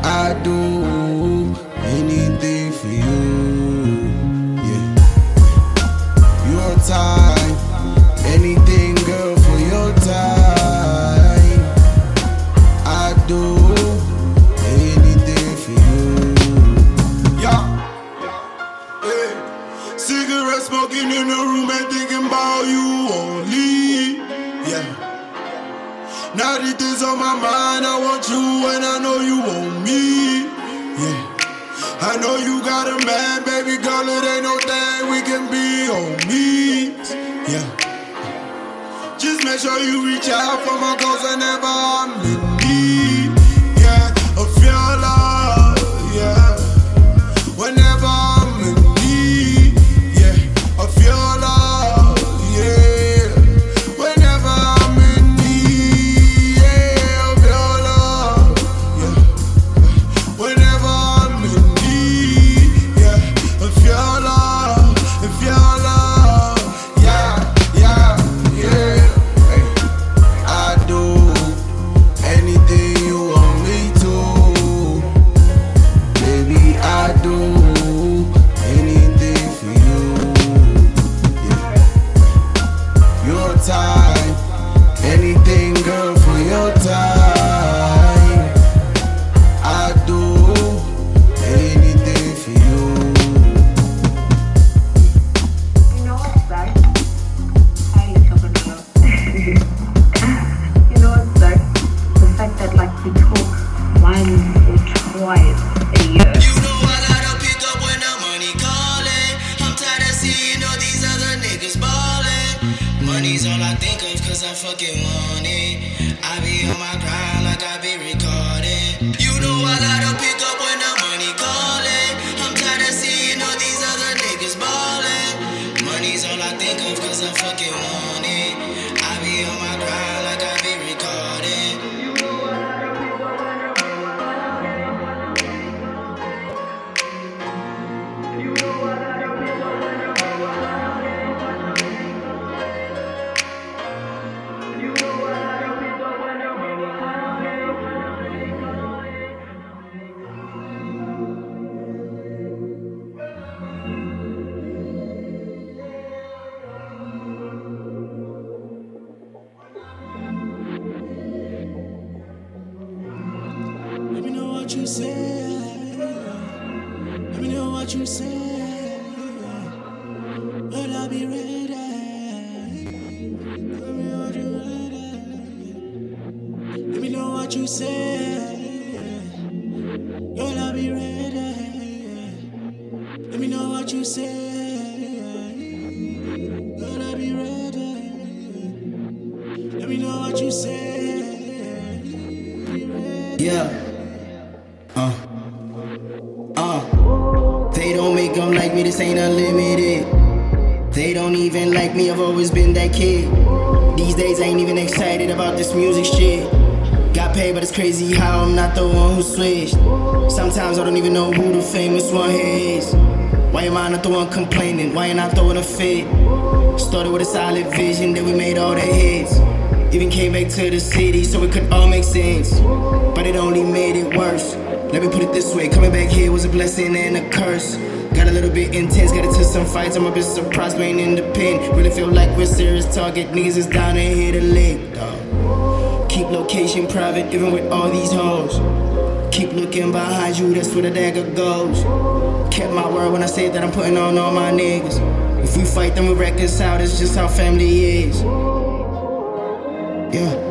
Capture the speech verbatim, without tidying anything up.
I'd do anything for you. Yeah, your time, anything, girl, for your time. I'd do anything for you. Yeah, hey. Cigarette smoking in the room and thinking about you only. Yeah. Now that this on my mind, I want you and I know you want me. Yeah, I know you got a man, baby girl, it ain't no thing, we can be on me. Yeah, just make sure you reach out for my goals whenever I'm in need. Yeah, of your love, yeah, whenever I'm in need. Yeah, of your love, yeah, whenever I'm in need. Yeah, of your love, yeah, whenever I'm in need. Yeah, of your love, of your love, yeah, yeah, yeah. Hey, I do anything you want me to, baby. I do anything for you. Yeah, your time, anything, girl, for your time. I do anything for you. You know what's that? I look up and look. You know what's that? The fact that like we talk once or twice a year. You know I gotta pick up when the money calling. I'm tired of seeing all these other niggas ballin'. Money's all I think of cause I fucking want it. I be on my grind like I be recording. You know I gotta pick up when the money calling. I'm tired of seeing all these other niggas ballin'. Money's all I think of cause I fucking want it. I be on my grind like I be recording. Let me know what you say. Let me know what you say. Will I be ready? Let me know what you ready. Let me know what you say. Will I be ready? Let me know what you say. Will I be ready? Let me know what you say. Yeah. Uh. Uh. They don't make them like me, this ain't unlimited. They don't even like me, I've always been that kid. These days I ain't even excited about this music shit. Got paid, but it's crazy how I'm not the one who switched. Sometimes I don't even know who the famous one here is. Why am I not the one complaining? Why ain't I throwing a fit? Started with a solid vision, then we made all the hits. Even came back to the city so it could all make sense. But it only made it worse. Let me put it this way, coming back here was a blessing and a curse. Got a little bit intense, got into some fights, I'm a bit surprised we ain't in the pen. Really feel like we're serious target, niggas is down and hit a lick, dog. Keep location private, even with all these hoes. Keep looking behind you, that's where the dagger goes. Kept my word when I said that I'm putting on all my niggas. If we fight, then we reconcile, that's just how family is. Yeah.